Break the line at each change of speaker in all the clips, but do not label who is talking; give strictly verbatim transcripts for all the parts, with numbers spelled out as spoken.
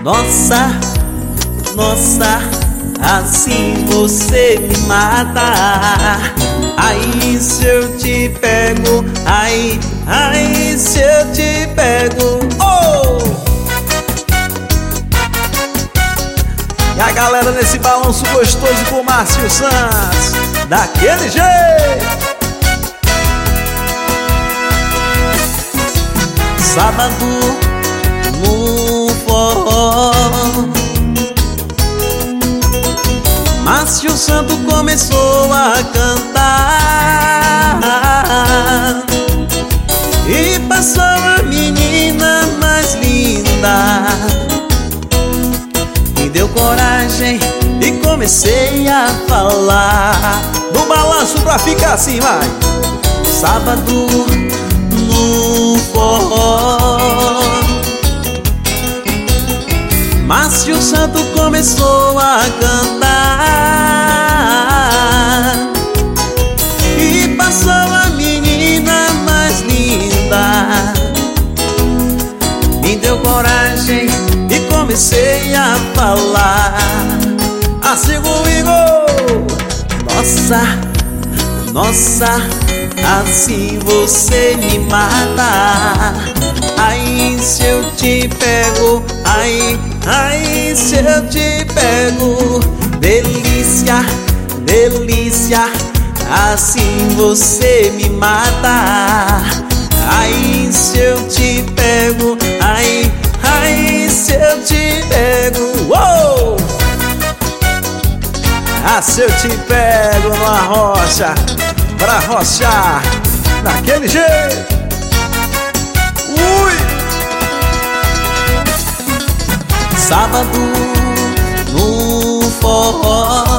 Nossa, nossa, assim você me mata. Aí se eu te pego, ai, ai se eu te pego, oh! E a galera nesse balanço gostoso com o Márcio Santos, daquele jeito. Sábado no forró, Márcio Santos começou a cantar e passou a menina mais linda. Me deu coragem e comecei a falar. No balanço pra ficar assim, vai. Sábado no forró, Márcio Santos começou a cantar e passou a menina mais linda. Me deu coragem e comecei a falar assim comigo. Nossa, nossa, assim você me mata. Ai se eu te pego, ai, ai se eu te pego. Delícia, delícia, assim você me mata. Ai se eu te pego, ai, ai se eu te pego, uou! Ah, se eu te pego numa rocha, pra rochar, daquele jeito. Ui! Sábado no forró,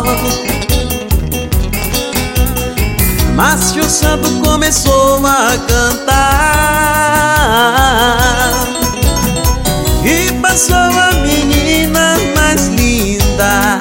Márcio Santos começou a cantar e passou a menina mais linda.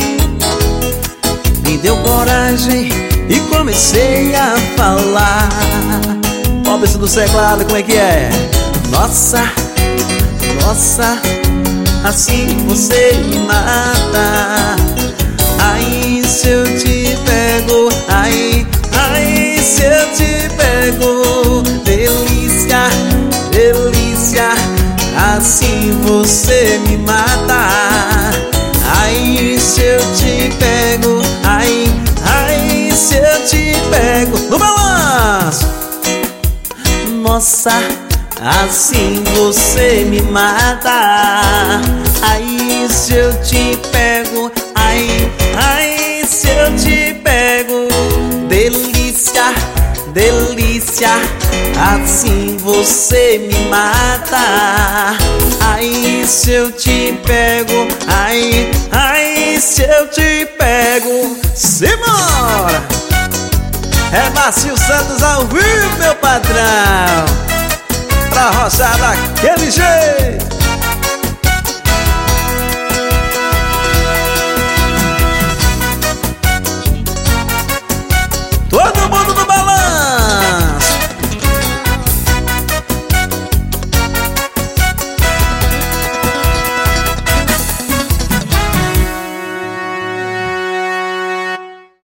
Me deu coragem e comecei a falar. Óbvio do teclado, como é que é? Nossa, nossa, assim você me mata. Ai se eu te pego, ai, ai se eu te pego. Delícia, delícia, assim você me mata. Ai se eu te pego, ai, ai se eu te pego. No balanço. Nossa, assim você me mata. Ai se eu te pego, ai, ai se eu te pego. Delícia, delícia, assim você me mata. Ai se eu te pego, ai, ai se eu te pego. Simbora! É Márcio Santos ao vivo, meu patrão, pra roçar daquele jeito.